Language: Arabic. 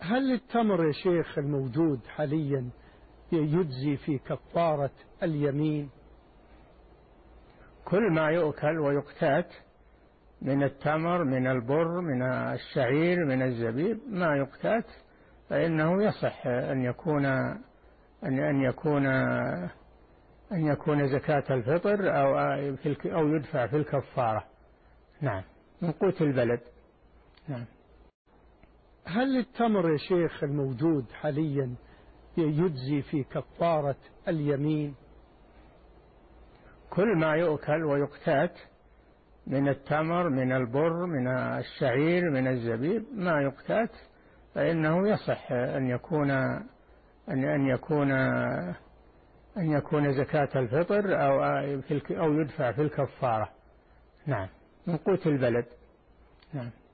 هل التمر يا شيخ الموجود حاليا يجزي في كفارة اليمين؟ كل ما يؤكل ويقتات من التمر، من البر، من الشعير، من الزبيب، ما يقتات فإنه يصح أن يكون زكاة الفطر أو يدفع في الكفارة. نعم، من قوت البلد. نعم. هل التمر يا شيخ الموجود حاليا يجزي في كفارة اليمين؟ كل ما يؤكل ويقتات من التمر، من البر، من الشعير، من الزبيب، ما يقتات فإنه يصح أن يكون زكاة الفطر أو يدفع في الكفارة. نعم، من قوت البلد. نعم.